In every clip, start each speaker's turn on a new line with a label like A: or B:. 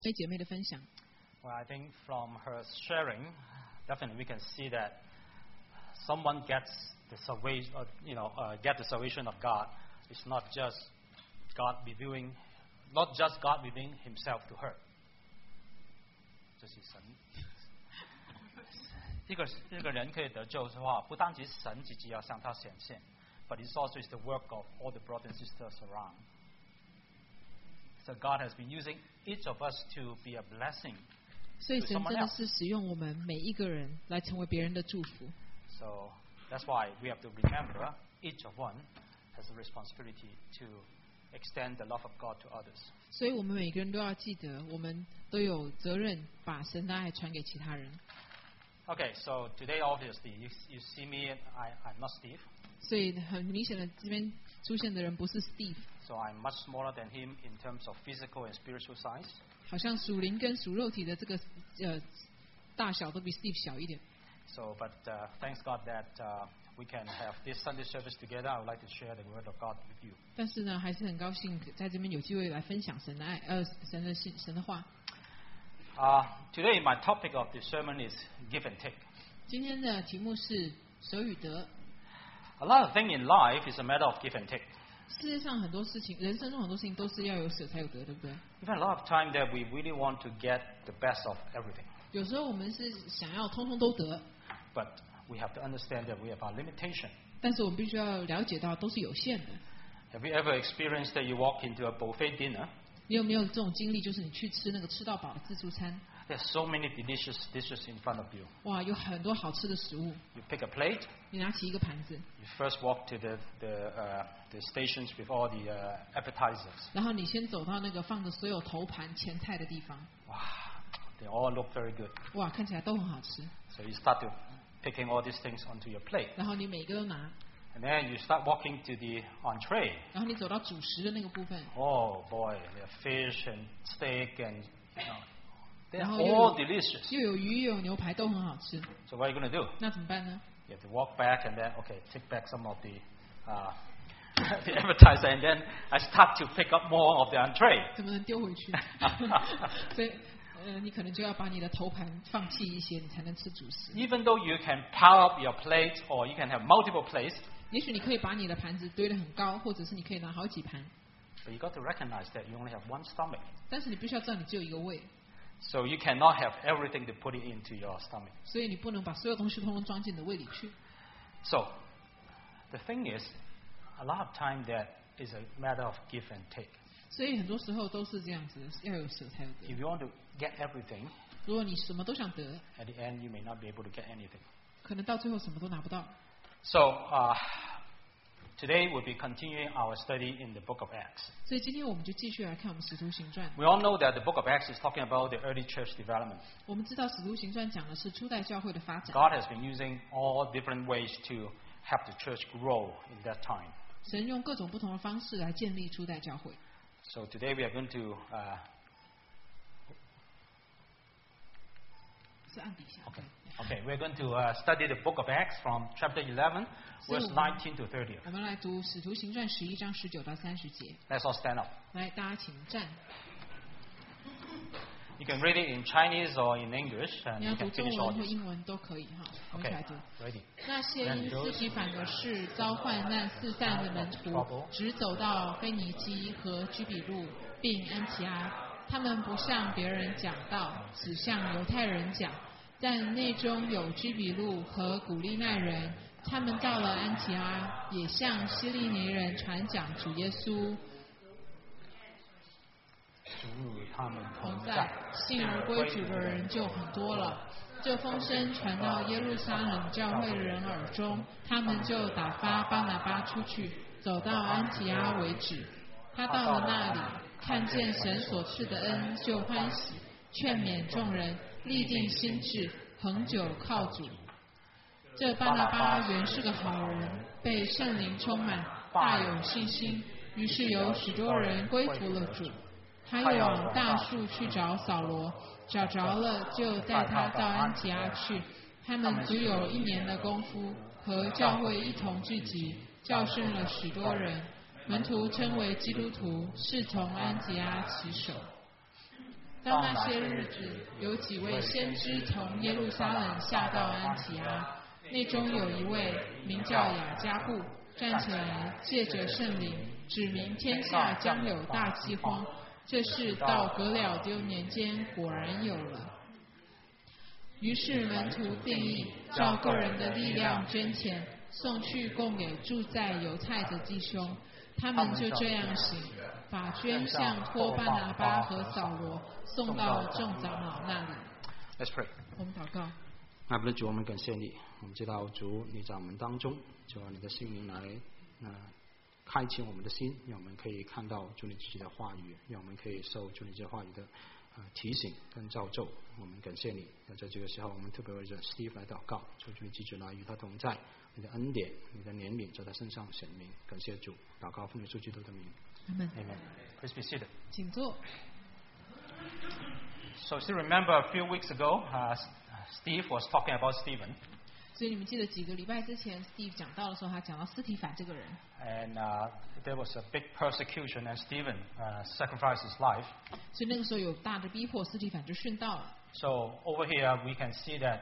A: 对姐妹的分享。
B: Well, I think from her sharing, definitely we can see that someone gets the salvation, get the salvation of God. It's not just God revealing Himself to her. 这是神。这个人可以得救的话，不单只神自己要向他显现 ，but it's also the work of all the brothers and sisters around. So God has been using each of us to be a blessing.
A: 所以神真的是使用我们每一个人来成为别人的祝福。
B: So that's why we have to remember each of one has a responsibility to extend the love of God to others.
A: 所以我们每个人都要记得，我们都有责任把神的爱传给其他人。
B: Okay, so today obviously you see me, I'm not Steve.
A: 所以很明显的，这边出现的人不是 Steve。
B: So I'm much smaller than him in terms of physical and spiritual size.
A: 好像属灵跟属肉体的这个大小都比 Steve 小一点。
B: So, but thanks God that we can have this Sunday service together. I would like to share the word of God with you.
A: 但是呢，还是很高兴在这边有机会来分享神的爱，神的话。
B: Today my topic of the sermon is give and take.
A: 今天的题目是舍与得。
B: A lot of things in life is a matter of give and take.
A: 世界上很多事情，人生中很多事情都是要有舍才有得，对不对？
B: Even a lot of time that we really want to get the best of everything.
A: 有时候我们是想要通通都得，
B: But we have to understand that we have our limitation.
A: 但是我们必须要了解到都是有限的。
B: Have you ever experienced that you walk into a buffet dinner?
A: 你有没有这种经历？就是你去吃那个吃到饱的自助餐，
B: There's so many delicious dishes in front of you.
A: 哇，有很多好吃的食物。
B: You pick a plate.
A: 你拿起一个盘子，
B: You first walk to the stations with all the appetizers.
A: 然后你先走到那个放着所有头盘前菜的地方，
B: Wow, they all look very good.
A: 哇，看起来都很好吃。
B: So you start to picking all these things onto your plate.
A: 然后你每一个都拿，
B: And then you start walking to the entree.
A: 然后你走到主食的那个部分，
B: Oh boy, there are fish and steak and they're
A: 然后
B: all delicious.
A: 又有鱼又有牛排，都很好吃。
B: So what are you going to do?
A: 那怎么办呢？
B: You have to walk back and then, okay, take back some of the the appetizer, and then I start to pick up more of the entree.
A: 怎么能丢回去？所以你可能就要把你的头盘放弃一些，你才能吃主食。
B: Even though you can pile up your plate or you can have multiple plates,
A: 也许你可以把你的盘子堆得很高，或者是你可以拿好几盘，
B: but you got to recognize that you only have one stomach.
A: 但是你必须要知道你只有一个胃，
B: So you cannot have everything to put it into your stomach.
A: 所以你不能把所有东西通通装进你的胃里去。
B: So the thing is, a lot of time that is a matter of give and take.
A: 所以很多时候都是这样子，要有舍才有得。
B: If you want to get everything,
A: 如果你什么都想得，
B: at the end you may not be able to get anything.
A: 可能到最后什么都拿不到。
B: So today we'll be continuing our study in the book of Acts.
A: 所以今天我们就继续来看我们使徒行传。
B: We all know that the book of Acts is talking about the early church development.
A: 我们知道使徒行传讲的是初代教会的发展。
B: God has been using all different ways to help the church grow in that time.
A: 神用各种不同的方式来建立初代教会。
B: So today we are going to
A: 是按底下。
B: okay, we're going to study the book of Acts from chapter 11, verse 19 to 30.
A: 我们来读使徒行传11章19到30节。
B: Let's all stand up.
A: 来，大家请站。
B: You can read it in Chinese or in English, and
A: 你
B: you
A: 要读
B: can
A: 中
B: finish all
A: 文或
B: this.
A: 英文都可以哈。我们一起
B: Okay,
A: 来读。
B: ready.
A: 那些因司提反的事召唤那四散的门徒，只走到腓尼基和居比路，并安提阿。他们不向别人讲道，只向犹太人讲。在内中有居比路和古利奈人，他们到了安提阿，也向希利尼人传讲主耶稣。
B: 主与他们
A: 同在
B: 同在，
A: 信而归主的人就很多了。这风声传到耶路撒冷教会的人耳中，他们就打发巴拿巴出去，走到安提阿为止。他到了那里，看见神所赐的恩，就欢喜，劝勉众人，立定心志，恒久靠主。这巴拿巴原是个好人，被圣灵充满，大有信心，于是有许多人归服了主。他又往大树去找扫罗，找着了，就带他到安提阿去。他们只有1年的功夫，和教会一同聚集，教训了许多人。门徒称为基督徒，是从安提阿起手。 当那些日子，有几位先知从耶路撒冷下到安提阿，内中有一位名叫雅加布，站起来，借着圣灵，指明天下将有大饥荒。这事到革了丢年间果然有了。于是门徒定义，照个人的力量捐钱，送去供给住在犹太的弟兄。他们就这样行，把捐向托巴拿巴和扫罗，送到众长老那里。
B: Let's pray.
A: 我们祷告。
C: 爱不的主，我们感谢你，我们知道主你在我们当中，主啊，你的心灵来开启我们的心，让我们可以看到主你自己的话语，让我们可以受主你这话语的提醒跟造就。我们感谢你。在这个时候，我们特别为着 Steve 来祷告，求主你继续来与他同在，你的恩典、你的怜悯在他身上显明。感谢主，祷告奉耶稣基督的名。
B: Amen. Please be seated.
A: 请坐。
B: So still remember a few weeks ago, Steve was talking about Stephen.
A: 所以你们记得几个礼拜之前 Steve 讲到的时候，他讲到司提反这个人。
B: And there was a big persecution, and Stephen sacrificed his life.
A: 所以那个时候有大的逼迫，司提反就殉道了。
B: So over here we can see that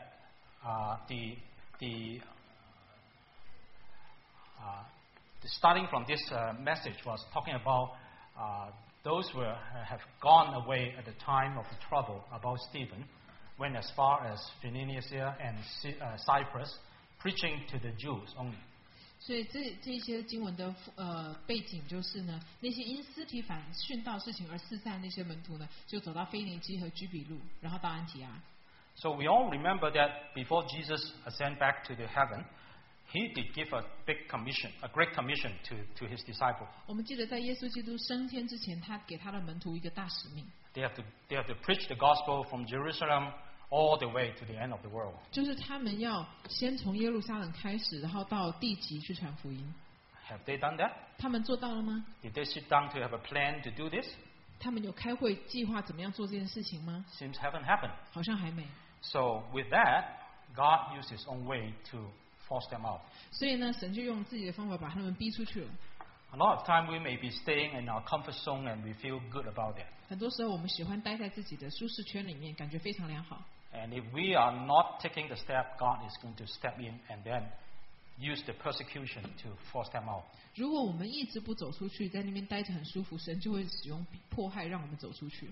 B: starting from this message was talking about those who have gone away at the time of the trouble about Stephen, went as far as Phoenicia and Cyprus, preaching to the Jews only.
A: 所以这些经文的背景就是呢，那些因司提反殉道事情而四散那些门徒呢，就走到腓尼基和居比路，然后到安提阿。
B: So we all remember that before Jesus ascended back to the heaven, he did give a big commission, a great commission to his disciples.
A: 我们记得在耶稣基督升天之前，他给他的门徒一个大使命。
B: They have to preach the gospel from Jerusalem all the way to the end of the world.
A: 就是他们要先从耶路撒冷开始，然后到地极去传福音。
B: Have they done that?
A: 他们做到了吗？
B: Did they sit down to have a plan to do this?
A: 他们有开会计划怎么样做这件事情吗？
B: Seems haven't happened.
A: 好像还没。
B: So with that, God used His own way to force them out.
A: 所以呢，神就用自己的方法把他们逼出去了。
B: A lot of time we may be staying in our comfort zone and we feel good about it.
A: 很多时候我们喜欢待在自己的舒适圈里面，感觉非常良好。
B: And if we are not taking the step, God is going to step in and then use the persecution to force them out.
A: 如果我们一直不走出去，在那边待着很舒服，神就会使用迫害让我们走出去。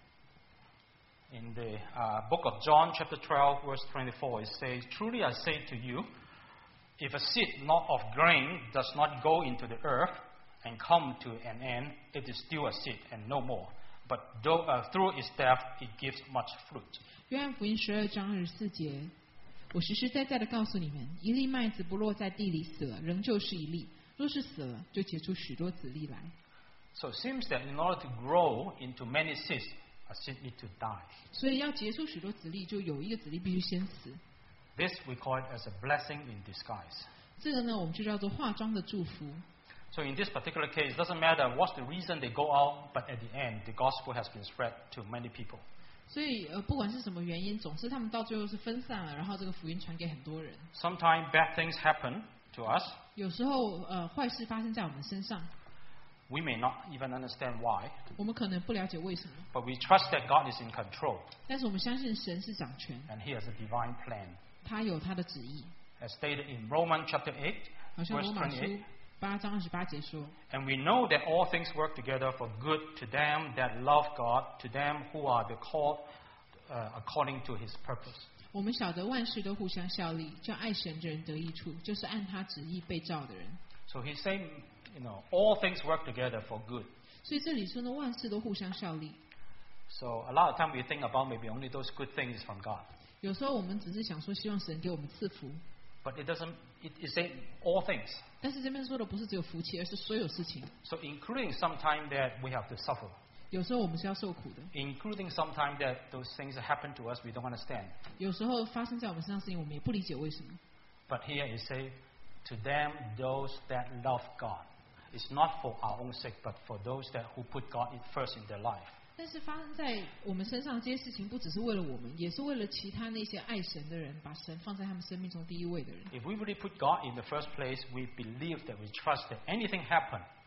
B: In the book of John, chapter 12, verse 24, it says, "Truly I say to you, if a seed not of grain does not go into the earth and come to an end, it is still a seed and no more. But through its death, it gives much fruit."
A: 约翰福音12章24节，我实实在在的告诉你们，一粒麦子不落在地里死了，仍旧是一粒；若是死了，就结出许多子粒来。
B: So it seems that in order to grow into many seeds, a seed needs to die.
A: 所以要结出许多子粒，就有一个子粒必须先死。
B: This we call it as a blessing in disguise.
A: 这个呢，我们就叫做化妆的祝福。
B: So in this particular case, it doesn't matter what's the reason they go out, but at the end, the gospel has been spread to many people.
A: 所以不管是什么原因，总是他们到最后是分散了，然后这个福音传给很多人。
B: Sometimes bad things happen to us.
A: 有时候坏事发生在我们身上，
B: We may not even understand why,
A: 我们可能不了解为什么，
B: but we trust that God is in control
A: 但是我们相信神是掌权，
B: and He has a divine plan.
A: 他有他的旨意。
B: As stated in Romans chapter 8,
A: 好像
B: verse
A: 罗马书
B: 28.
A: 8章28节说，
B: And we know that all things work together for good to them that love God, to them who are the called according to His purpose.
A: 我们晓得万事都互相效力，叫爱神的人得益处，就是按他旨意被召的人。
B: So He's saying, all things work together for good.
A: 所以这里说呢，万事都互相效力。
B: So a lot of time we think about maybe only those good things from God.
A: 有时候我们只是想说，希望神给我们赐福，
B: But it doesn't, it says all things.
A: 但是这边说的不是只有福气，而是所有事情。
B: So including sometime that we have to suffer.
A: 有时候我们是要受苦的，
B: Including sometime that those things that happen to us we don't understand.
A: 有时候发生在我们身上的事情，我们也不理解为什么。
B: But here it says, to them, those that love God. It's not for our own sake, but for those that who put God first in their life.
A: 但是发生在我们身上这些事情，不只是为了我们，也是为了其他那些爱神的人，把神放在他们生命中第一位的人。
B: If we really put God in the first place, we believe that we trust that anything happen,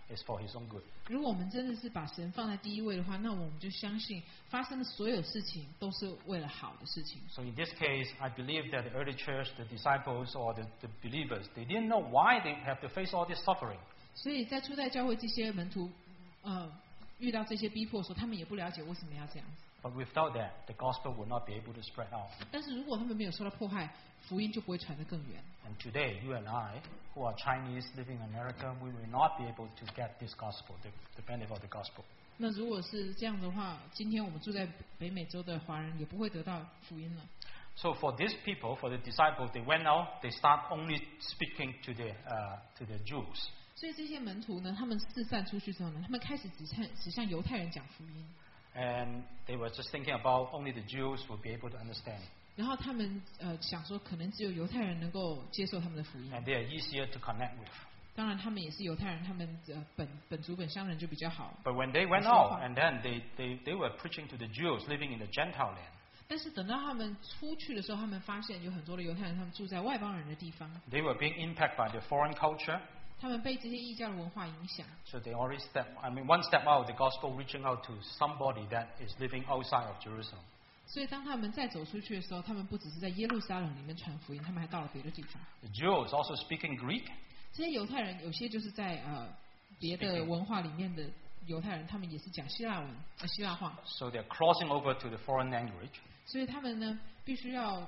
B: is for His own good.
A: 如果我们真的是把神放在第一位的话，那我们就相信发生的所有事情都是为了好的事情。
B: So in this case, I believe that the early church, the disciples or the believers, they didn't know why they have to face all this suffering.
A: 所以在初代教会这些门徒，遇到这些逼迫的时候，他们也不了解为什么要这样子。
B: But without that, the gospel would not be able to spread out.
A: 但是如果他们没有受到迫害，福音就不会传得更远。
B: And today, you and I, who are Chinese living in America, we will not be able to get this gospel, the benefit of the gospel.
A: 那如果是这样的话，今天我们住在北美洲的华人也不会得到福音了。
B: So for these people, for the disciples, they went out, they start only speaking to the Jews.
A: 所以这些门徒呢，他们四散出去之后呢，他们开始只向犹太人讲福音。
B: And they were just thinking about only the Jews would be able to understand.
A: 然后他们想说，可能只有犹太人能够接受他们的福音。
B: And they are easier to connect with.
A: 当然，他们也是犹太人，他们本族本乡人就比较好。
B: But when they went out, and then they were preaching to the Jews living in the Gentile land.
A: 但是等到他们出去的时候，他们发现有很多的犹太人，他们住在外邦人的地方。
B: They were being impacted by the foreign culture.
A: 他们被这些异教的文化影响。
B: So they already one step out of the gospel, reaching out to somebody that is living outside of Jerusalem.
A: 所以当他们再走出去的时候，他们不只是在耶路撒冷里面传福音，他们还到了别的地方。
B: The Jews also speaking Greek.
A: 这些犹太人有些就是在别的文化里面的犹太人，他们也是讲希腊话。
B: So they're crossing over to the foreign language.
A: 所以他们呢，必须要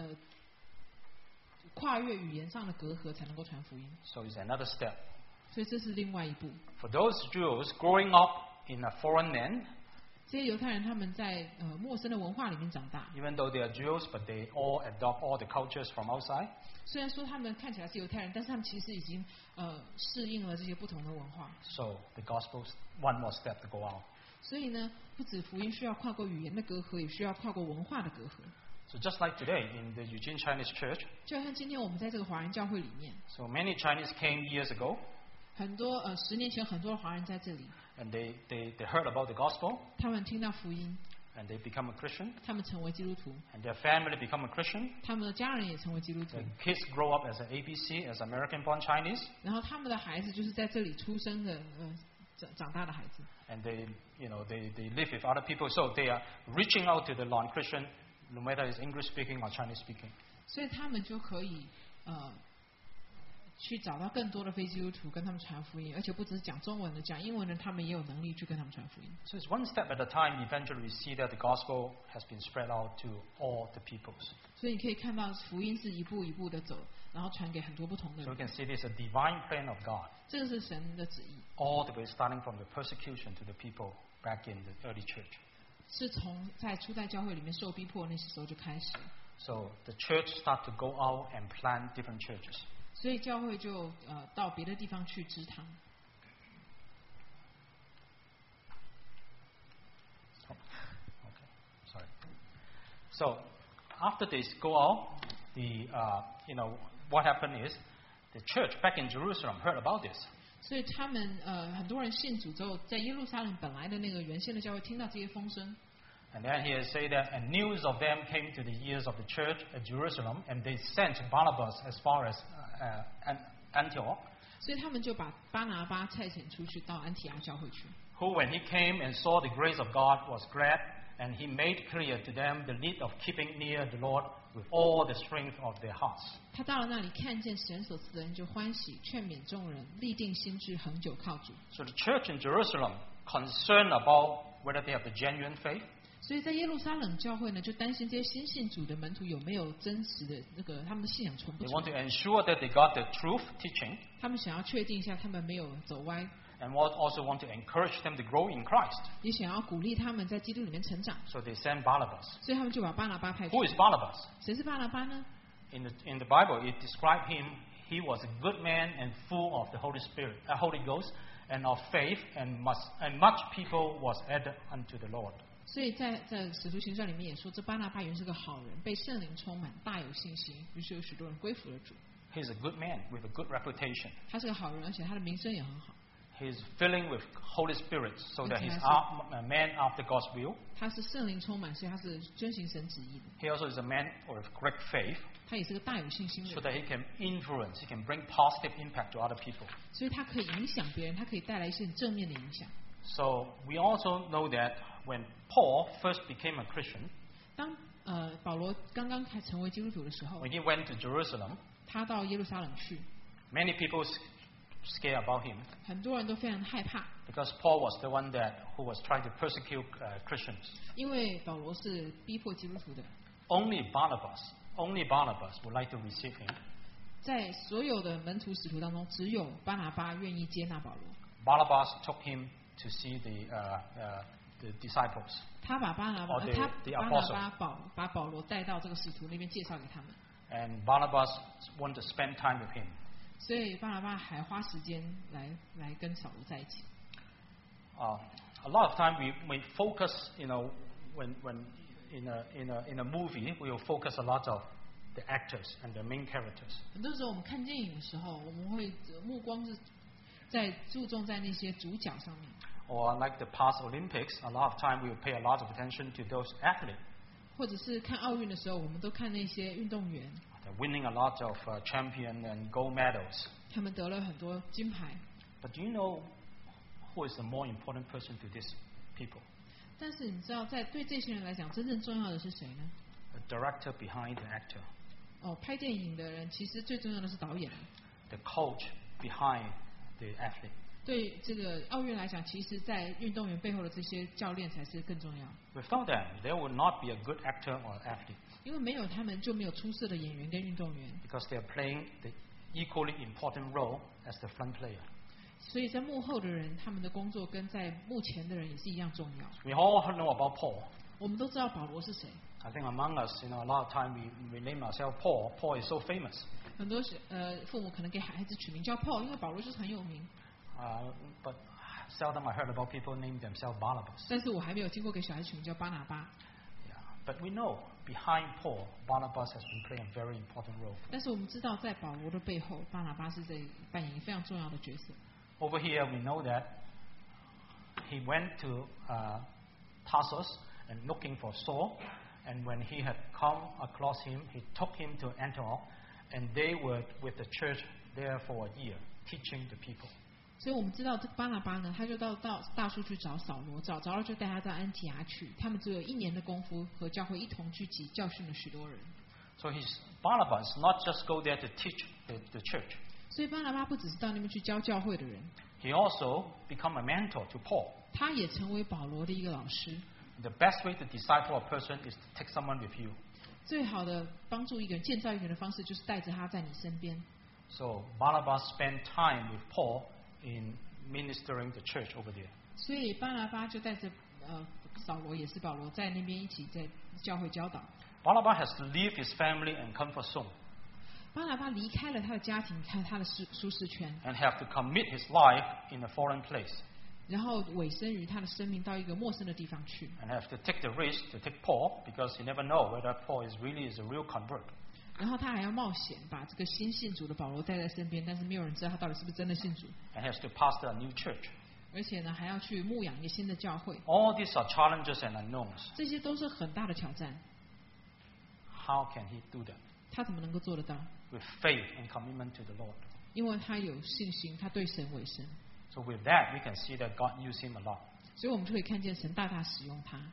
A: 跨越语言上的隔阂，才能够传福音。
B: So it's another step.
A: 所以这是另外一步。
B: For those Jews growing up in a foreign land,
A: 这些犹太人他们在陌生的文化里面长大。
B: even though they are Jews, but they all adopt all the cultures from outside.
A: 虽然说他们看起来是犹太人，但是他们其实已经适应了这些不同的文化。
B: So the gospel's one more step to go out.
A: 所以呢，不止福音需要跨过语言的隔阂，也需要跨过文化的隔阂。
B: So just like today in the Eugene Chinese Church,
A: 就好像今天我们在这个华人教会里面，
B: so many Chinese came years ago,
A: 很多10年前很多华人在这里，
B: and they heard about the gospel,
A: 他们听到福音，
B: and they become a Christian,
A: 他们成为基督徒，
B: and their family become a Christian.
A: 他们的家人也成为基督徒
B: The，kids grow up as an ABC, as American-born Chinese,
A: 然后他们的孩子就是在这里出生的长大的孩子，
B: and they live with other people, so they are reaching out to the non-Christian, no matter it's English-speaking or Chinese-speaking.
A: 所以他们就可以去找到更多的非基督徒，跟他们传福音，而且不只是讲中文的，讲英文的，他们也有能力去跟他们传福音。
B: So it's one step at a time. Eventually, we see that the gospel has been spread out to all the peoples.
A: 所以你可以看到福音是一步一步的走，然后传给很多不同的
B: So we
A: 人。
B: can see this is a divine plan of God,
A: 这个是神的旨意，
B: all the way starting from the persecution to the people back in the early church.
A: 是从在初代教会里面受逼迫那时候就开始，
B: So the church start to go out and plant different churches.
A: 所以教会就到别的地方去支堂。
B: Okay, sorry. So after they go out, what happened is the church back in Jerusalem heard about this.
A: 所以他们很多人信主之后，在耶路撒冷本来的那个原先的教会听到这些风声，
B: And then here say that, and news of them came to the ears of the church at Jerusalem, and they sent Barnabas as far as Antioch,
A: 所以他们就把巴拿巴差遣出去到安提阿教会去。
B: who when he came and saw the grace of God was glad, and he made clear to them the need of keeping near the Lord with all the strength of their hearts.
A: 他到了那里，看见神所赐的人，就欢喜，劝勉众人，立定心志，恒久靠主。
B: So the church in Jerusalem concerned about whether they have the genuine faith,
A: 所以在耶路撒冷教会呢，就担心这些新信主的门徒有没有真实的他们的信仰纯不
B: they
A: 纯
B: want to ensure that they got the truth teaching,
A: 他们想要确定一下他们没有走歪，
B: and also want to encourage them to grow in Christ.
A: 也想要鼓励他们在基督里面成长，
B: So they sent Barnabas.
A: 所以他们就把巴拿巴派去
B: Who。is Barnabas?
A: 谁是巴拿巴呢？
B: In the Bible, it described him. He was a good man and full of the Holy Spirit, Holy Ghost, and of faith, and much people was added unto the Lord.
A: 所以在使徒行传里面也说，这巴拿巴原是个好人，被圣灵充满，大有信心，于是有许多人归服了主。
B: He's a good man with a good reputation.
A: 他是个好人，而且他的名声也很好。
B: he's filling with Holy Spirit, so that he's a man after God's will.
A: 他是圣灵充满，所以他是遵行神旨意的。
B: He also is a man with great faith,
A: 他也是个大有信心的
B: so
A: 人，
B: that he can influence, he can bring positive impact to other people.
A: 所以他可以影响别人，他可以带来一些很正面的影响。
B: So we also know that when Paul first became a Christian,
A: 当保罗刚刚成为基督徒的时候，
B: when he went to Jerusalem,
A: 他到耶路撒冷去，
B: many people scared about him
A: 很多人都非常害怕，
B: because Paul was the one who was trying to persecute Christians.
A: 因为保罗是逼迫基督徒的。
B: Only Barnabas would like to receive him.
A: 在所有的门徒使徒当中，只有巴拿巴愿意接纳保罗。
B: Barnabas took him to see the disciples.
A: 他把巴拿巴
B: Or the
A: 他
B: apostle.
A: 巴拿巴把保罗带到这个使徒那边介绍给他们，
B: And Barnabas wanted to spend time with him.
A: 所以巴拿巴还花时间来跟扫罗在一起。
B: A lot of time we focus, when in a movie, we will focus a lot of the actors and the main characters.
A: 很多时候我们看电影的时候，我们会目光是在注重在那些主角上面。
B: Or like the past Olympics, a lot of time we will pay a lot of attention to those athletes.
A: 或者是看奥运的时候，我们都看那些运动员，
B: They're winning a lot of champion and gold medals.
A: 他们得了很多金牌。
B: But do you know who is the more important person to these people?
A: 但是你知道，对这些人来讲，真正重要的是谁呢？
B: The director behind the actor.
A: 哦，拍电影的人其实最重要的是导演。
B: The coach behind the athlete.
A: 对这个奥运来讲，其实，在运动员背后的这些教练才是更重要。
B: Without them, there would not be a good actor or athlete
A: 因为没有他们，就没有出色的演员跟运动员。
B: because they are playing the equally important role as the front player.
A: 所以在幕后的人，他们的工作跟在幕前的人也是一样重要。
B: We all know about Paul.
A: 我们都知道保罗是谁，
B: I think among us, a lot of time we name ourselves Paul. Paul is so famous.
A: 很多父母可能给孩子取名叫 Paul，因为保罗就是很有名。
B: But seldom I heard about people name themselves Barnabas.
A: 但是我还没有听过给小孩取名叫巴拿巴。
B: Yeah. But we know behind Paul, Barnabas has been playing a very important role.
A: 但是我们知道，在保罗的背后，巴拿巴是在扮演一个非常重要的角色。
B: Over here, we know that he went to Tarsus and looking for Saul. And when he had come across him, he took him to Antioch. And they were with the church there for a year, teaching the people.
A: 所以我们知道这个巴拿巴呢，他就到大树去找扫罗，找了就带他到安提阿去。他们只有1年的功夫，和教会一同聚集，教训了许多人。
B: So Barnabas not just go there to teach the church.
A: 所以巴拿巴不只是到那边去教教会的人，
B: He also become a mentor to Paul.
A: 他也成为保罗的一个老师。
B: The best way to disciple a person is to take someone with you.
A: 最好的帮助一个人、建造一个人的方式，就是带着他在你身边。
B: So Barnabas spent time with Paul in ministering the church over there.
A: 所以巴拿巴就带着扫罗，也是保罗，在那边一起在教会教导。
B: Barnabas has to leave his family and comfort zone
A: 巴拿巴离开了他的家庭，离开他的舒适圈，
B: and have to commit his life in a foreign place
A: 然后委身于他的生命到一个陌生的地方去，
B: and have to take the risk to take Paul because he never know whether Paul is a real convert.
A: 然后他还要冒险把这个新信主的保罗带在身边，但是没有人知道他到底是不是真的信主，
B: And has to pastor a new church.
A: 而且呢还要去牧养一个新的教会，
B: All these are challenges and unknowns.
A: 这些都是很大的挑战。
B: How can he do that?
A: 他怎么能够做得到？
B: With faith and commitment to the Lord.
A: 因为他有信心，他对神委身，
B: So with that, we can see that God used him a lot.
A: 所以我们就可以看见神大大使用他。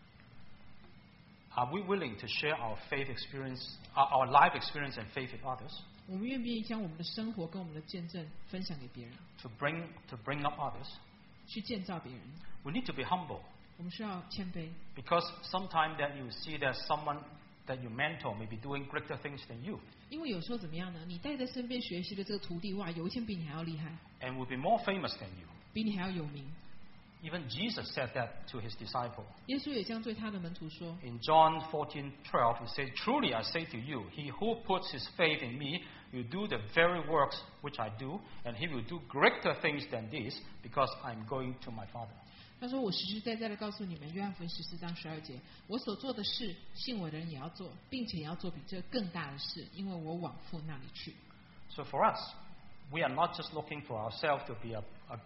B: Are we willing to share our faith experience, our life experience and faith with others?
A: 我们愿不愿意将我们的生活跟我们的见证分享给别人，
B: To bring up others?
A: 去建造别人？
B: We need to be humble
A: 我们需要谦卑，
B: because sometimes that you see that someone that you mentor may be doing greater things than you
A: 因为有时候怎么样呢？你带在身边学习的这个徒弟，哇，有一天比你还要厉害，
B: and will be more famous than you.
A: 比你还要有名。
B: Even Jesus said that to his disciple.
A: 耶稣也这样对他的门徒说。
B: In John 14:12, he said, Truly I say to you, he who puts his faith in me will do the very works which I do, and he will do greater things than this, because I'm going to my Father.
A: 他说：“我实实在在的告诉你们，约翰福音14章12节，我所做的事，信我的人也要做，并且也要做比这更大的事，因为我往父那里去。”
B: So for us, we are not just looking for ourselves to be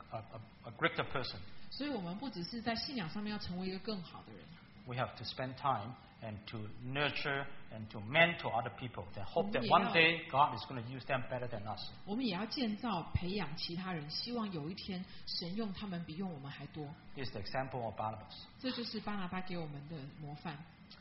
B: a greater person.
A: 所以我们不只是在信仰上面要成为一个更好的人，
B: We have to spend time and to nurture and to mentor other people. That hope that one day God is going to use them better than us.
A: 我们也要建造培养其他人，希望有一天神用他们比用我们还多。
B: This is the example of Barnabas.
A: 这就是巴拿巴给我们的模范。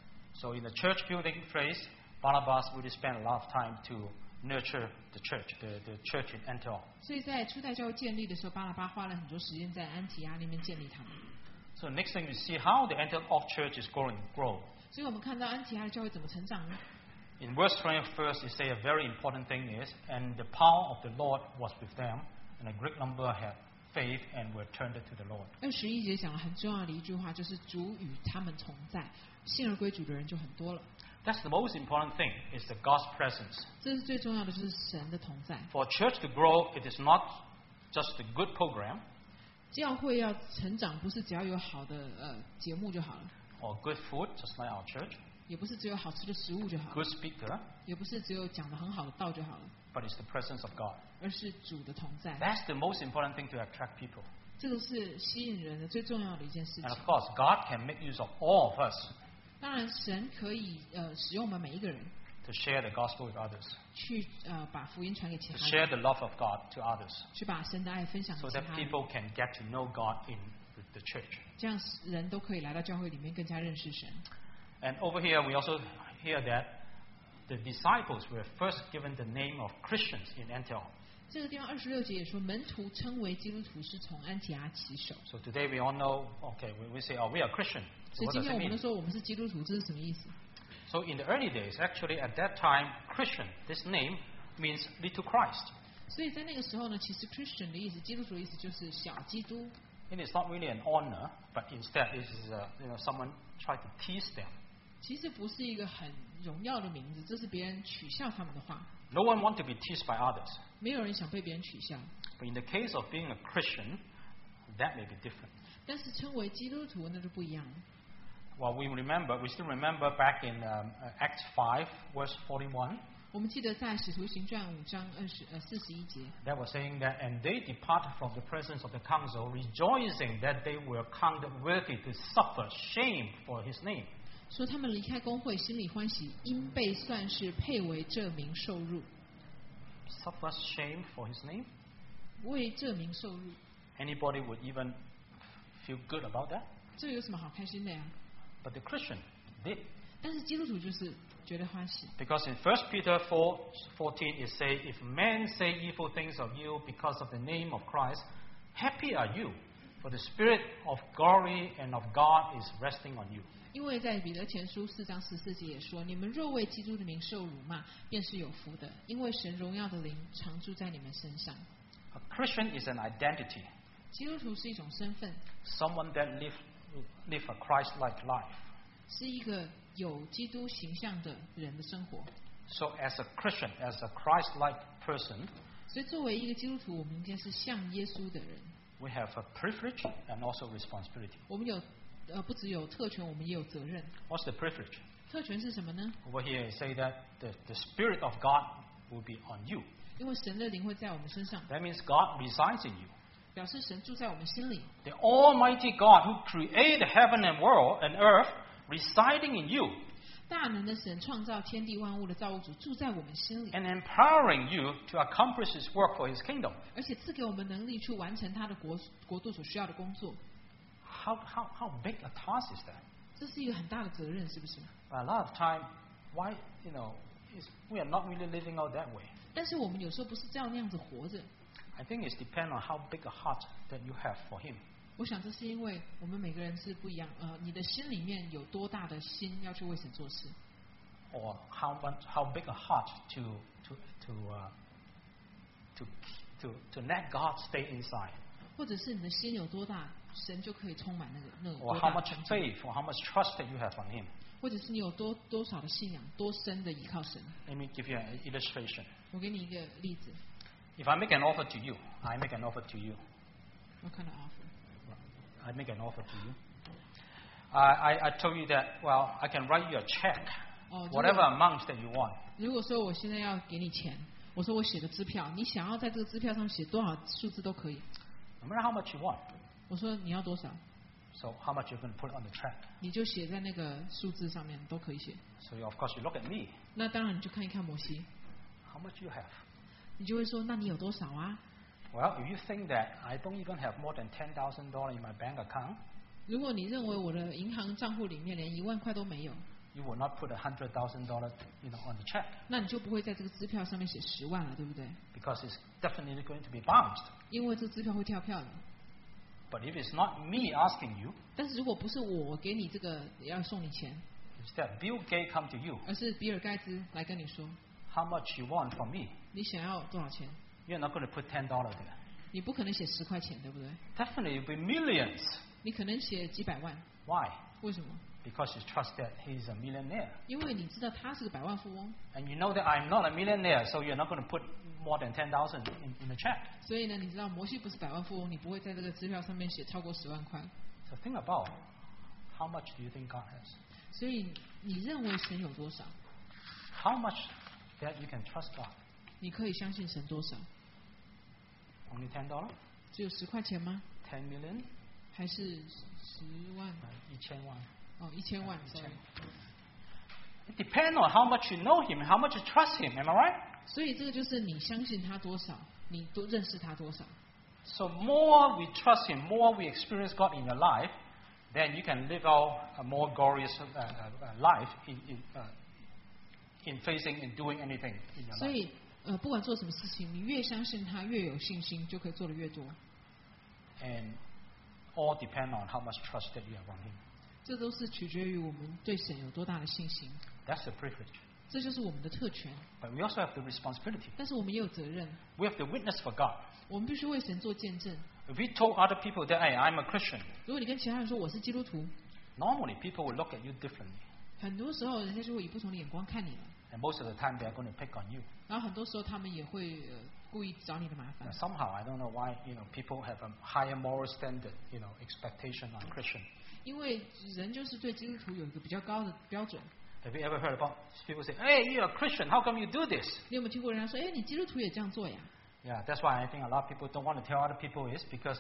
B: So in the church building phase, Barnabas really spent a lot of time to nurture the church, the church in Antioch.
A: 所以在初代教会建立的时候，巴拿巴花了很多时间在安提阿那边建立他们。
B: So next thing we see how the Antioch church is grow.
A: 所以我们看到安提阿的教会怎么成长呢？
B: In verse 21st, it say a very important thing is, and the power of the Lord was with them, and a great number had faith and were turned to the Lord.
A: 21节讲了很重要的一句话，就是主与他们同在，信而归主的人就很多了。
B: That's the most important thing, is the God's presence.
A: 这是最重要的，就是神的同在。
B: For a church to grow, it is not just a good program
A: 教会要成长，不是只要有好的节目就好了，
B: or good food, just like our church,
A: 也不是只有好吃的食物就好了，
B: good speaker,
A: 也不是只有讲得很好的道就好了，
B: but it's the presence of God.
A: 而是主的同在。
B: That's the most important thing to attract people.
A: 这个是吸引人的最重要的一件事
B: And
A: 情
B: of。course, God can make use of all of us
A: 当然，神可以使用我们每一个人
B: to share the gospel with others,
A: 去把福音传给其
B: to
A: 他
B: share
A: 人，
B: the love of God to others,
A: 去把神的爱分享给
B: so
A: 其
B: that
A: 他人，
B: people can get to know God in the church.
A: 这样人都可以来到教会里面更加认识神。
B: And over here, we also hear that the disciples were first given the name of Christians in Antioch.
A: 这个地方26节也说，门徒称为基督徒是从安提阿起手。
B: So today we all know, okay, we say, oh, we are Christian.
A: 所
B: So
A: 以
B: what
A: 今
B: does
A: 天
B: it
A: 我们都
B: mean?
A: 说我们是基督徒，这是什么意思？
B: So in the early days, actually at that time, Christian, this name means little Christ.
A: 所以在那个时候呢，其实 Christian 的意思，基督徒的意思就是小基督。
B: It is not really an honor, but instead it is someone tried to tease them.
A: 其实不是一个很荣耀的名字，这是别人取笑他们的话。
B: No one wants to be teased by others.
A: 没有人想被别人取笑，
B: But in the case of being a Christian, that may be different.
A: 但是称为基督徒那就不一样了。
B: Well, we still remember back in Acts 5, verse 41,
A: 我们记得在使徒行传5章41节，
B: that was saying that, and they departed from the presence of the council, rejoicing that they were counted worthy to suffer shame for his name.
A: 说他们离开公会，心里欢喜，因被算是配为这名受辱，
B: Suffer shame for his name?
A: 为这名受辱，
B: Anybody would even feel good about that?
A: 这有什么好开心的呀？
B: But the Christian did.
A: 但是基督徒就是觉得欢喜，
B: Because in 1 Peter 4:14 it says, if men say evil things of you because of the name of Christ, happy are you, for the Spirit of glory and of God is resting on you.
A: 因为在彼得前书4章14节也说，你们若为基督的名受辱骂，便是有福的，因为神荣耀的灵常住在你们身上。
B: A Christian is an identity,
A: 基督徒是一种身份，
B: someone that live a Christ-like life.
A: 是一个有基督形象的人的生活。
B: So as a Christian, as a Christ-like person,
A: 所以作为一个基督徒，我们应该是像耶稣的人。
B: we have a privilege and also responsibility.
A: 我们有不只有特权，我们也有责任。
B: What's the privilege?
A: 特权是什么呢？
B: Over here it say that the Spirit of God will be on you.
A: 因为神的灵会在我们身上，
B: That means God resides in you.
A: 表示神住在我们心里。
B: The Almighty God who created heaven and world and earth residing in you
A: 大能的神创造天地万物的造物主住在我们心里，
B: and empowering you to accomplish His work for His kingdom.
A: 而且赐给我们能力去完成他的国度所需要的工作。
B: How big a task is that?
A: 这是一个很大的责任，是不是？
B: A lot of time, why we are not really living out that way.
A: 但是我们有时候不是这样那样子活着。
B: I think it's depend on how big a heart that you have for Him.
A: 我想这是因为我们每个人是不一样，你的心里面有多大的心要去为神做事，
B: Or how big a heart to let God stay inside.
A: 或者是你的心有多大，神就可以充满那个
B: Or
A: 多
B: how
A: 大的
B: much
A: 成就，
B: faith or how much trust that you have on Him.
A: 或者是你有多少的信仰，多深的依靠神。
B: Let me give you an illustration.
A: 我给你一个例子
B: If I make an offer to you, I make an offer to you.
A: ，What kind of offer？
B: I make an offer to you. I told you that, well, I can write you a check,
A: 哦，
B: whatever amount that you want.
A: 如果说我现在要给你钱， 我说我写个支票，你想要在这个支票上写多少数字都可以。
B: No matter how much you want.
A: 我说你要多少，
B: So how much you're going to put on the check?
A: 你就写在那个数字上面，都可以写。
B: So of course you look at me.
A: 那当然你就看一看摩西，
B: How much you have?
A: 你就会说，那你有多少啊？
B: Well, if you think that I don't even have more than $10,000 in my bank account,
A: 如果你认为我的银行账户里面连1万块都没有，
B: you will not put $100,000, on the check
A: 那你就不会在这个支票上面写10万了，对不对？
B: because it's definitely going to be bounced.
A: 因为这支票会跳票的。
B: But if it's not me asking you,
A: 但是如果不是我给你这个要送你钱，
B: instead Bill Gates come to you,
A: 而是比尔盖茨来跟你说，
B: how much you want from me?
A: 你想要多少钱？
B: You're not going to put $10 there.
A: 你不可能写10块钱，对不对？
B: Definitely it'll be millions.
A: 你可能写几百万，
B: Why?
A: 为什么？
B: Because you trust that he's a millionaire.
A: 因为你知道他是个百万富翁，
B: And you know that I'm not a millionaire, so you're not going to put more than 10,000 in the check.
A: 所以呢，你知道摩西不是百万富翁，你不会在这个支票上面写超过10万块。
B: So think about how much do you think God has?
A: 所以你认为神有多少？
B: How much that you can trust God?
A: 你可以相信神多少？
B: Only $10?
A: 只有10块钱吗？
B: 10 million?
A: 还是10万？
B: 1,000,000.
A: 哦，1000万。
B: 1,000.
A: sorry。
B: It depends on how much you know Him, how much you trust Him. Am I right?
A: 所以这个就是你相信他多少，你都认识他多少。
B: So more we trust Him, more we experience God in your life, then you can live out a more glorious life in facing and doing anything in your
A: 所
B: life.
A: 以不管做什么事情，你越相信他，越有信心，就可以做的越多。
B: And all depend on how much trust that you have on Him.
A: 这都是取决于我们对神有多大的信心，
B: That's the privilege.
A: 这就是我们的特权。
B: But we also have the responsibility.
A: 但是我们也有责任，
B: We have to witness for God.
A: 我们必须为神做见证。
B: If we told other people that, hey, I'm a Christian,
A: 如果你跟其他人说我是基督徒，
B: normally people will look at you differently.
A: 很多时候人家就会以不同的眼光看你了，
B: And most of the time they're going to pick on you.
A: 然后很多时候他们也会故意找你的麻烦
B: And。somehow, I don't know why, people have a higher moral standard, expectation on Christian.
A: 因为人就是对基督徒有一个比较高的标准。
B: Have you ever heard about people say, hey, you're a Christian, how come you do this?
A: 你有没有听过人家说，哎，你基督徒也这样做呀？
B: Yeah, that's why I think a lot of people don't want to tell other people is because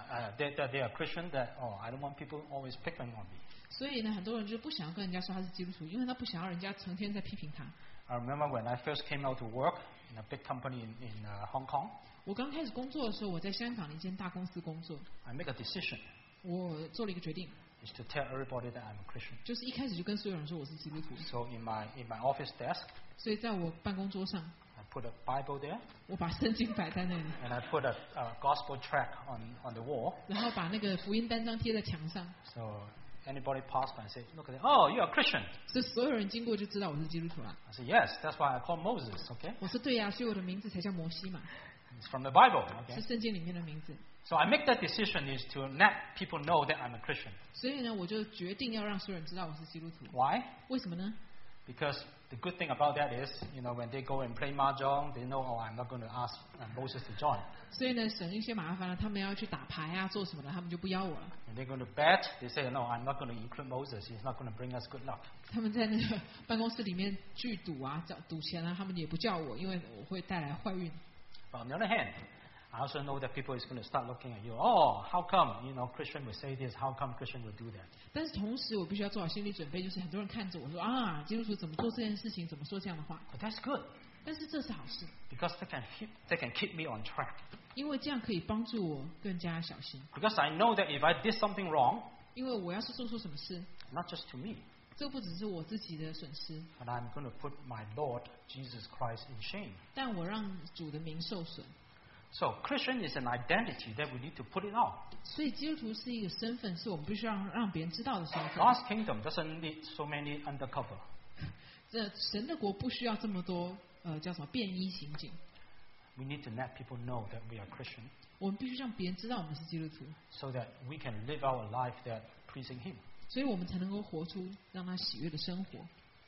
B: they are Christian that, I don't want people always picking on me.
A: 所以呢，很多人就不想要跟人家说他是基督徒，因为他不想要人家成天在批评他。
B: I remember when I first came out to work in a big company in Hong Kong,
A: 我刚开始工作的时候，我在香港的一间大公司工作，
B: I make a decision
A: 我做了一个决定，
B: is to tell everybody that I'm a Christian.
A: 就是一开始就跟所有人说我是基督徒。
B: So in my office desk,
A: 所以在我办公桌上，
B: I put a Bible there,
A: 我把圣经摆在那里，
B: and I put a gospel tract on the wall.
A: 然后把那个福音单张贴在墙上，
B: So anybody pass by and say, look at it, oh, you're a Christian.
A: 所以所有人经过就知道我是基督徒了。
B: I say, yes, that's why I call Moses, okay?
A: 我说对呀，所以我的名字才叫摩西嘛，
B: It's from the Bible,
A: 是
B: okay?
A: 圣经里面的名字。
B: So I make that decision is to let people know that I'm a Christian.
A: 所以呢，我就决定要让所有人知道我是基督徒。
B: Why?
A: 为什么呢？
B: Because the good thing about that is, when they go and play mahjong, they know, I'm not going to ask Moses to join.
A: 所以呢，省一些麻烦了。他们要去打牌啊，做什么的，他们就不邀我了。
B: When they're going to bet, they say, no, I'm not going to include Moses. He's not going to bring us good luck.
A: 他们在那个办公室里面聚赌啊，赌钱啊，他们也不叫我，因为我会带来坏运。
B: But on the other hand, I also know that people is going to start looking at you. Oh, how come, Christian will say this? How come Christian will do that?
A: 但是同时，我必须要做好心理准备，就是很多人看着我说啊，基督徒怎么做这件事情，怎么说这样的话。
B: But that's good
A: 但是这是好事，
B: because they can keep me on track.
A: 因为这样可以帮助我更加小心。
B: Because I know that if I did something wrong,
A: 因为我要是做错什么事，
B: not just to me,
A: 这不只是我自己的损失，
B: but I'm going to put my Lord Jesus Christ in shame.
A: 但我让主的名受损。
B: So Christian is an identity that we need to put it out.
A: 所以基督徒是一个身份，是我们必须让别人知道的身份。
B: God's kingdom doesn't need so many undercover.
A: 这神的国不需要这么多叫什么便衣刑警，
B: We need to let people know that we are Christian
A: 我们必须让别人知道我们是基督徒，
B: so that we can live our life that pleasing Him.
A: 所以我们才能够活出让他喜悦的生活。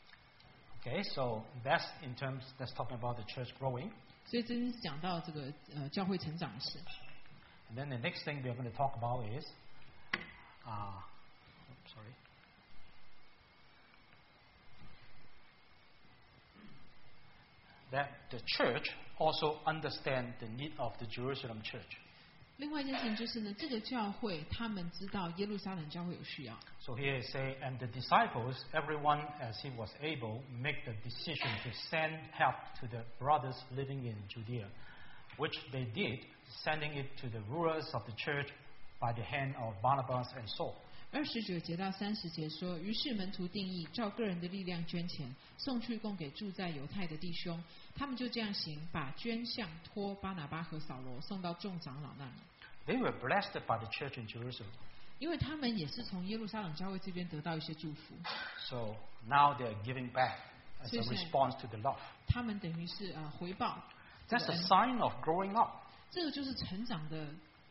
B: Okay, so that's talking about the church growing.
A: 所以这是讲到这个教会成长的事。
B: And then the next thing we're going to talk about is, that the church also understand the need of the Jerusalem church.
A: 另外一件事情就是呢，这个教会他们知道耶路撒冷教会有需要，
B: So here it say, and the disciples, everyone as he was able, make the decision to send help to the brothers living in Judea, which they did, sending it to the rulers of the church by the hand of Barnabas and Saul.
A: 29节到30节说，于是门徒定义，照个人的力量捐钱，送去供给住在犹太的弟兄。他们就这样行，把捐项托巴拿巴和扫罗送到众长老那里。
B: They were blessed by the church in Jerusalem.
A: 因为他们也是从耶路撒冷教会这边得到一些祝福，
B: So now they are giving back as a
A: 所以现在
B: response to the love.
A: 他们等于是回报。
B: That's a sign of growing up.
A: 这个就是成长的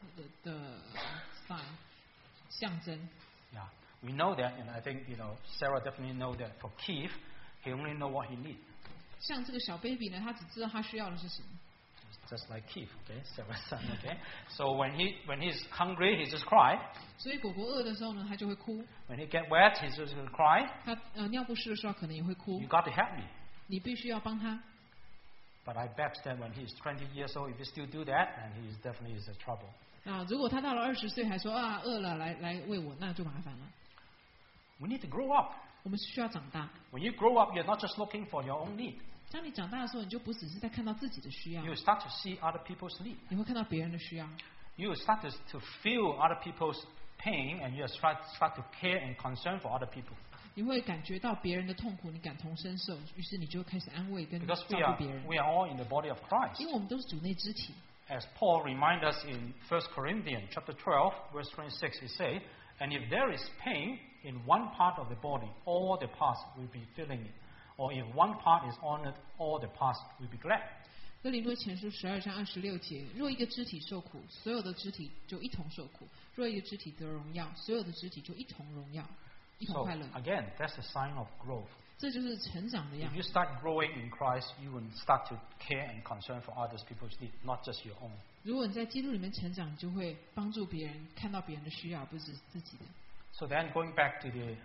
A: sign 象征。
B: Yeah, we know that, and I think Sarah definitely know that. For Keith, he only know what he needs.
A: 像这个小 baby 呢，他只知道他需要的是什么。
B: Just like Keith, okay, Sarah's son, okay. So when he's hungry, he just cry.
A: 所以果果饿的时候呢，他就会哭。
B: When he get wet, he's just gonna cry.
A: 他尿不湿的时候可能也会哭
B: You。got to help me.
A: 你必须要帮他。
B: But I bet that when he's 20 years old, if he still do that, then he definitely is in trouble.
A: 如果他到了20岁还说饿了来喂我，那就麻烦了。
B: We need to grow up.
A: 我们需要长大。
B: When you grow up, you're not just looking for your own need.
A: 当你长大的时候，你就不只是在看到自己的需要，
B: You start to see other people's need.
A: 你会看到别人的需要，
B: You start to feel other people's pain, and you start to care and concern for other people.
A: 你会感觉到别人的痛苦，你感同身受，于是你就开始安慰跟
B: Because
A: 照顾别人。
B: we are all in the body of Christ.
A: 因为我们都是主内肢体。
B: As Paul reminds us in 1 Corinthians chapter 12, verse 26, he says, and if there is pain in one part of the body, all the parts will be feeling it. Or if one part is honored, all the parts will be glad.
A: 哥林多前书12章26节：若一个肢体受苦，所有的肢体就一同受苦；若一个肢体得荣耀，所有的肢体就一同荣耀，一同
B: So
A: 快乐。
B: again, that's a sign of growth.
A: 这就是成长的样
B: If you
A: 子。
B: start growing in Christ, you will start to care and concern for others people's needs, not just your own.
A: 如果你在基督里面成长，就会帮助别人，看到别人的需要，不是自己的。
B: So then going back to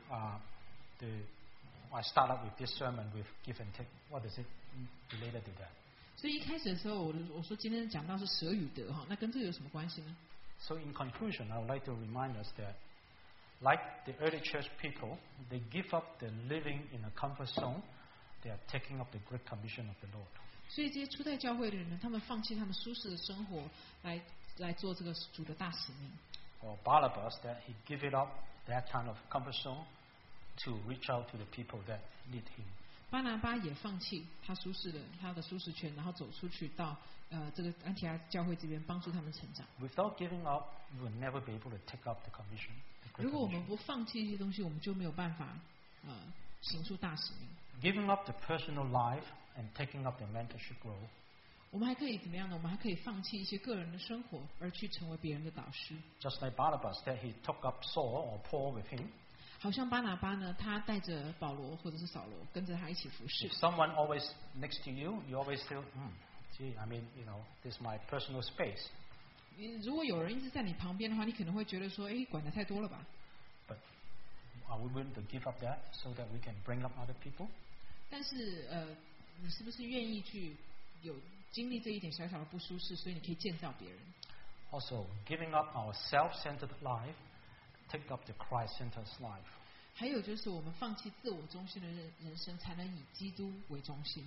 B: I start up with this sermon with give and take. What is it related to that?
A: 所以一开始的时候，我说今天讲到是舍与得哈，那跟这个有什么关系呢？
B: So in conclusion, I would like to remind us that, like the early church people, they give up the living in a comfort zone. They are taking up the great commission of the Lord.
A: 所以这些初代教会的人呢，他们放弃他们舒适的生活，来做这个主的大使命。
B: Or Barnabas, that he give it up that kind of comfort zone to reach out to the people that need him.
A: 巴拿巴也放弃他的舒适圈，然后走出去到这个安提阿教会这边，帮助他们成长。
B: Without giving up, you will never be able to take up the commission. The great
A: 如果我们
B: commission.
A: 不放弃一些东西，我们就没有办法行出大使命。
B: Giving up the personal life and taking up the mentorship role.
A: 我们还可以怎么样呢？我们还可以放弃一些个人的生活，而去成为别人的导师。
B: Just like Barnabas, that he took up Saul or Paul with him.
A: 好像巴拿巴呢，他带着保罗或者是扫罗，跟着他一起服侍
B: If。someone always next to you, you always feel, gee, I mean, this is my personal space.
A: 如果有人一直在你旁边的话，你可能会觉得说，管得太多了吧？
B: But are we willing to give up that so that we can bring up other people?
A: 但是你是不是愿意去有经历这一点小小的不舒适，所以你可以建造别人？
B: Also, giving up our self-centered life, take up the Christ-centered life.
A: 还有就是我们放弃自我中心的人生，才能以基督为中心。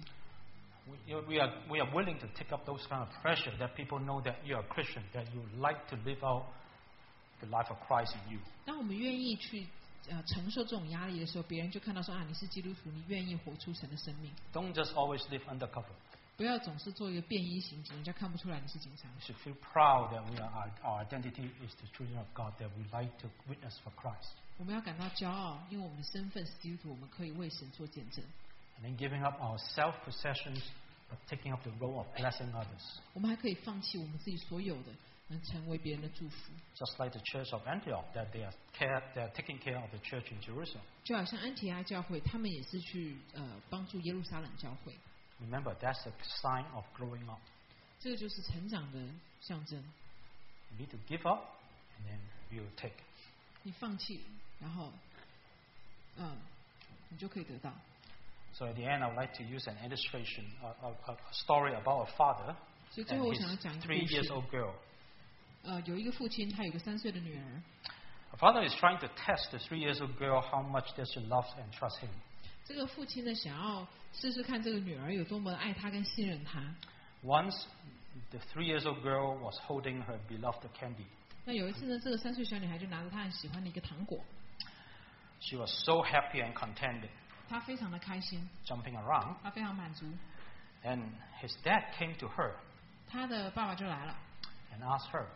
B: We are willing to take up those kind of pressure that people know that you are a Christian, that you like to live out the life of Christ in you.
A: 当我们愿意去承受这种压力的时候，别人就看到说你是基督徒，你愿意活出神的生命。
B: Don't just always live undercover.
A: 不要总是做一个便衣刑警，人家看不出来你是警察。
B: You should feel proud that our identity is the children of God, that we like to witness for Christ.
A: 我们要感到骄傲，因为我们的身份是基督徒，我们可以为神做见证。
B: And then giving up our self-possessions, but taking up the role of blessing others.
A: 我们还可以放弃我们自己所有的，能成为别人的祝福。
B: Just like the church of Antioch, that they are taking care of the church in Jerusalem.
A: 就好像安提阿教会，他们也是去帮助耶路撒冷教会。
B: Remember, that's a sign of growing up.
A: 这个就是成长的象征。
B: You need to give up, and then you will take.
A: 你放弃，然后你就可以得到。
B: So at the end, I would like to use an illustration, a story about a father
A: 所以最后我
B: and
A: 想要
B: his
A: 讲一个
B: 3
A: 故
B: years
A: 事。
B: old girl.
A: 有一个父亲，他有个3岁的女儿。
B: A father is trying to test the 3 years old girl how much does she love and trust him.
A: 这个父亲呢，想要试试看这个女儿有多么爱他跟信任他。
B: Once, the 3 years old girl was holding her beloved candy.
A: 那有一次呢，这个3岁小女孩就拿着她很喜欢的一个糖果，
B: She was so happy and contented,
A: 她非常的开心，
B: jumping around.
A: 她非常满足。
B: And his dad came to her
A: 她的爸爸就来了，
B: and asked her,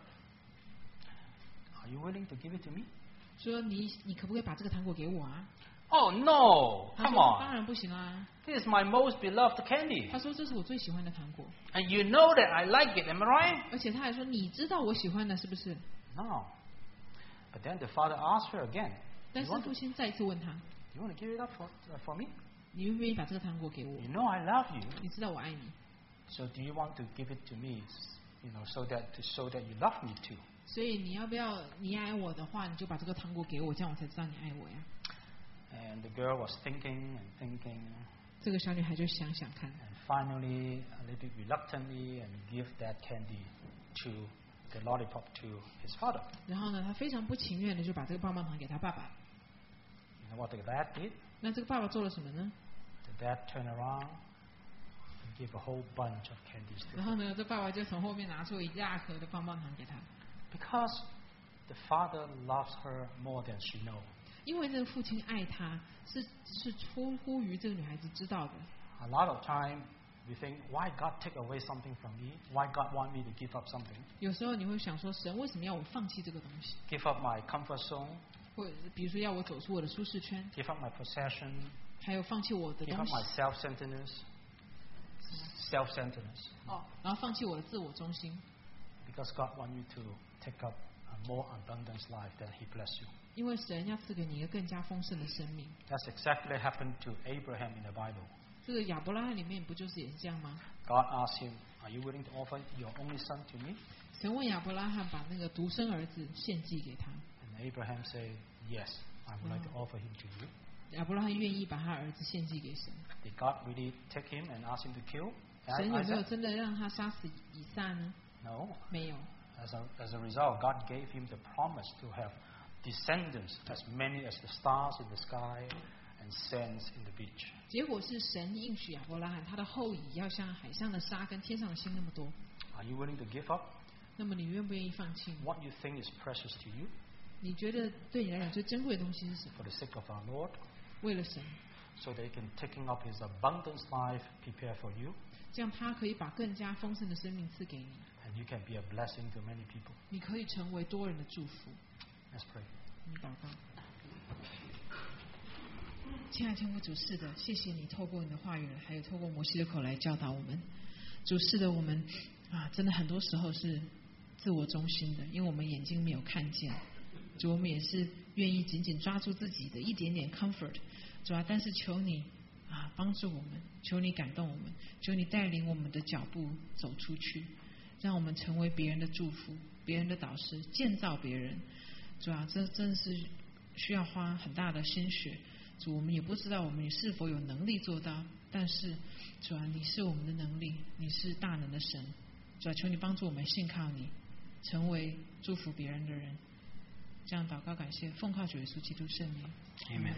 B: "Are you willing to give it to me?"
A: 说你可不可以把这个糖果给我啊？
B: Oh no!
A: 他
B: Come
A: 说当
B: on!
A: 然不行啦。
B: This is my most beloved candy.
A: 他说这是我最喜欢的糖果，
B: And you know that I like it, am I right?
A: 而且他还说你知道我喜欢的是不是？
B: No. But then the father asked her again,
A: 但
B: You
A: 是
B: want
A: 父
B: to,
A: 亲再一次问他，
B: you want to give it up for me?
A: 你愿不愿意把这个糖果给我？
B: You know I love you.
A: 你知道我爱你，
B: So do you want to give it to me, so that you love me too?
A: 所以你要不要你爱我的话，你就把这个糖果给我，这样我才知道你爱我呀。
B: And the girl was thinking and thinking,
A: 这个小女孩就想想看，
B: and finally, a little bit reluctantly, and give that candy to the lollipop to his father.
A: 然后呢，她非常不情愿的就把这个棒棒糖给她爸爸。
B: You know what the dad did?
A: 那这个爸爸做了什么呢？
B: The dad turned around and gave a whole bunch of candies to
A: 然
B: her.
A: 后呢，这爸爸就从后面拿出一大盒的棒棒糖给她，
B: Because the father loves her more than she knows.
A: 因为这个父亲爱她，是出乎于这个女孩子知道的。
B: A lot of time we think, why God take away something from me? Why God want me to give up something?
A: 有时候你会想说，神为什么要我放弃这个东西？
B: Give up my comfort zone,
A: 或者比如说要我走出我的舒适圈，
B: give up my possession,
A: 还有放弃我的
B: give
A: 东
B: up
A: 西，
B: my self-centeredness. Self-centeredness.
A: 哦，然后放弃我的自我中心，
B: Because God want you to take up a more abundant life that He bless you.
A: 因为神要赐给你一个更加丰盛的生命。
B: That's exactly happened to Abraham in the Bible.
A: 这个亚伯拉罕里面不就是也是这样吗？
B: God asked him, "Are you willing to offer your only son to me?"
A: 神问亚伯拉罕把那个独生儿子献祭给他，
B: And Abraham said, "Yes, I would like to offer him to you."
A: 亚伯拉罕愿意把他儿子献祭给神。
B: Did God really take him and ask him to kill
A: 神有没有
B: Isaac?
A: 真的让他杀死以撒呢？
B: No.
A: 没有。
B: As a result, God gave him the promise to have descendants as many as the stars in the sky and sands in the beach.
A: 结果是神应许亚伯拉罕，他的后裔要像海上的沙跟天上的星那么多。
B: Are you willing to give up
A: 那么你愿不愿意放弃？
B: what you think is precious to you
A: 你觉得对你来讲最珍贵的东西是什么？
B: for the sake of our Lord,
A: 为了神，
B: so that He can taking up His abundance life prepare for you,
A: 这样他可以把更加丰盛的生命赐给你，
B: and you can be a blessing to many people.
A: 你可以成为多人的祝福。
B: Let's pray.
A: 我们祷告。亲爱的天父主，是的，谢谢你透过你的话语，还有透过摩西的口来教导我们。主，是的，我们真的很多时候是自我中心的，因为我们眼睛没有看见。主，我们也是愿意紧紧抓住自己的一点点 comfort。主啊，但是求你帮助我们，求你感动我们，求你带领我们的脚步走出去，让我们成为别人的祝福，别人的导师，建造别人。主啊，这真的是需要花很大的心血。主，我们也不知道我们是否有能力做到，但是主啊，你是我们的能力，你是大能的神。主啊，求你帮助我们信靠你，成为祝福别人的人。这样祷告感谢，奉靠主耶稣基督圣名。
B: Amen.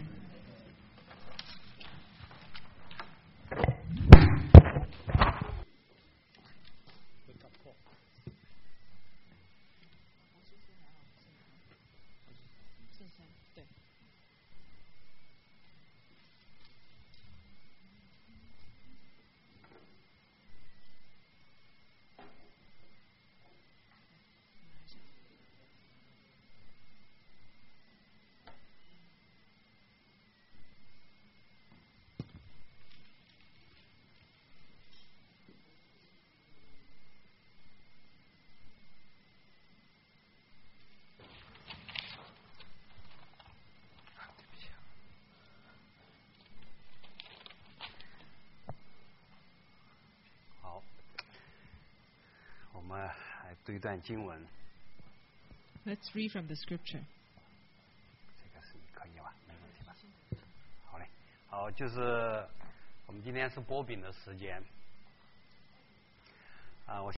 D: 读一段经文，
A: Let's read from the scripture.
D: 这个是可以吧？没问题吧？好嘞，好，就是我们今天是擘饼的时间。我